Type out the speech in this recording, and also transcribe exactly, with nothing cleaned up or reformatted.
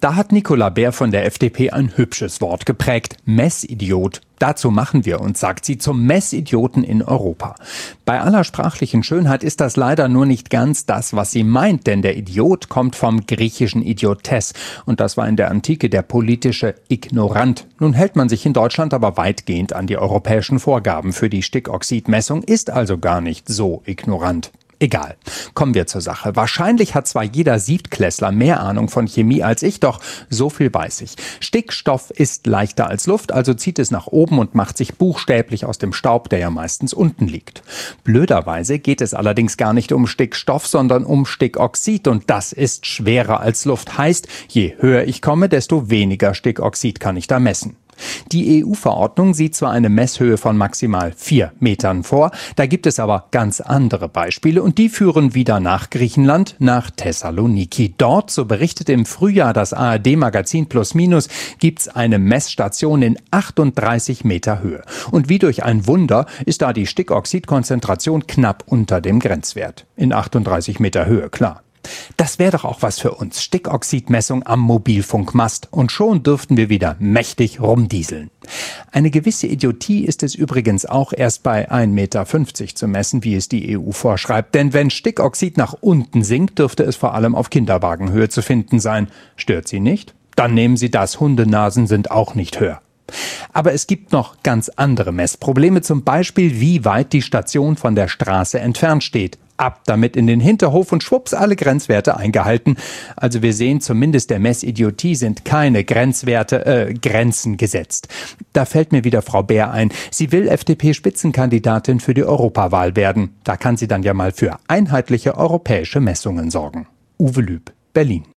Da hat Nicola Beer von der F D P ein hübsches Wort geprägt: Messidiot. Dazu machen wir uns, sagt sie, zum Messidioten in Europa. Bei aller sprachlichen Schönheit ist das leider nur nicht ganz das, was sie meint, denn der Idiot kommt vom griechischen Idiotes und das war in der Antike der politische Ignorant. Nun hält man sich in Deutschland aber weitgehend an die europäischen Vorgaben für die Stickoxidmessung, ist also gar nicht so ignorant. Egal. Kommen wir zur Sache. Wahrscheinlich hat zwar jeder Siebtklässler mehr Ahnung von Chemie als ich, doch so viel weiß ich. Stickstoff ist leichter als Luft, also zieht es nach oben und macht sich buchstäblich aus dem Staub, der ja meistens unten liegt. Blöderweise geht es allerdings gar nicht um Stickstoff, sondern um Stickoxid und das ist schwerer als Luft. Heißt, je höher ich komme, desto weniger Stickoxid kann ich da messen. Die E U-Verordnung sieht zwar eine Messhöhe von maximal vier Metern vor, da gibt es aber ganz andere Beispiele und die führen wieder nach Griechenland, nach Thessaloniki. Dort, so berichtet im Frühjahr das A R D-Magazin Plus Minus, gibt's eine Messstation in achtunddreißig Meter Höhe. Und wie durch ein Wunder ist da die Stickoxidkonzentration knapp unter dem Grenzwert. In achtunddreißig Meter Höhe, klar. Das wäre doch auch was für uns. Stickoxidmessung am Mobilfunkmast. Und schon dürften wir wieder mächtig rumdieseln. Eine gewisse Idiotie ist es übrigens auch erst bei ein Meter fünfzig zu messen, wie es die E U vorschreibt. Denn wenn Stickoxid nach unten sinkt, dürfte es vor allem auf Kinderwagenhöhe zu finden sein. Stört Sie nicht? Dann nehmen Sie das. Hundenasen sind auch nicht höher. Aber es gibt noch ganz andere Messprobleme, zum Beispiel wie weit die Station von der Straße entfernt steht. Ab damit in den Hinterhof und schwupps alle Grenzwerte eingehalten. Also wir sehen, zumindest der Messidiotie sind keine Grenzwerte, äh, Grenzen gesetzt. Da fällt mir wieder Frau Beer ein. Sie will F D P-Spitzenkandidatin für die Europawahl werden. Da kann sie dann ja mal für einheitliche europäische Messungen sorgen. Uwe Lüb, Berlin.